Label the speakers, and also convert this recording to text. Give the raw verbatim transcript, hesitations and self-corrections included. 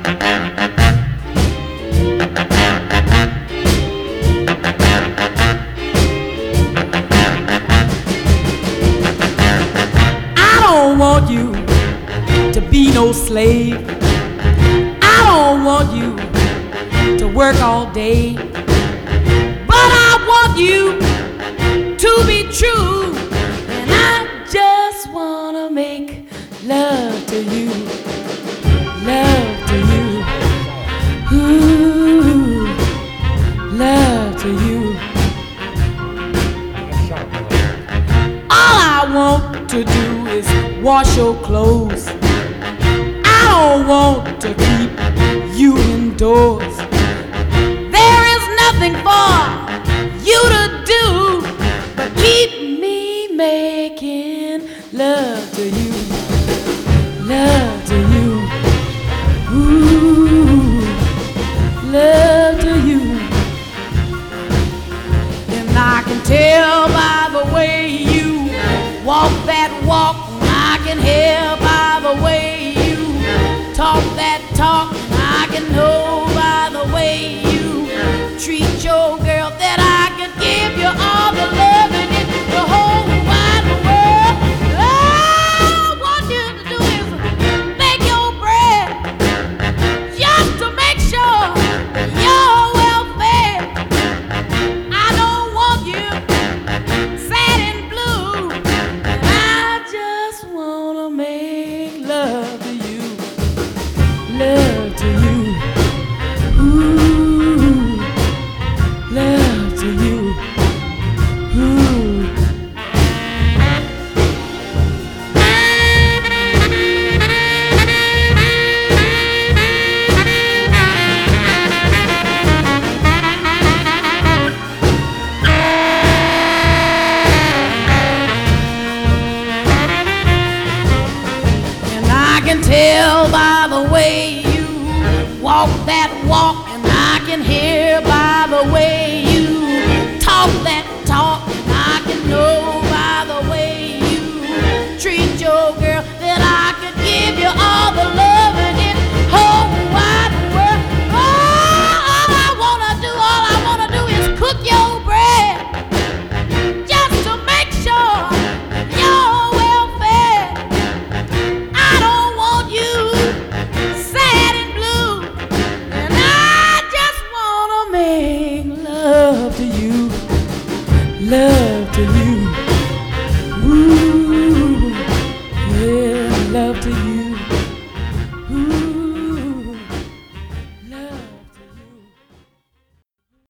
Speaker 1: I don't want you to be no slave. I don't want you to work all day. But I want you to be true. And I just wanna make love to you. Love to you. Ooh, love to you. All I want to do is wash your clothes. I don't want to keep you indoors. There is nothing for you to do but keep me making love to you. Love to you. Ooh, love to you. And I can tell by the way you walk that walk. I can hear by the way you talk that talk. I can know by the way you treat your girl that I could give you all the love in the whole wide world. All I want you to do is make your bread just to make sure you're well fed. I don't want you sad and blue. I just wanna make love to you. Love to you.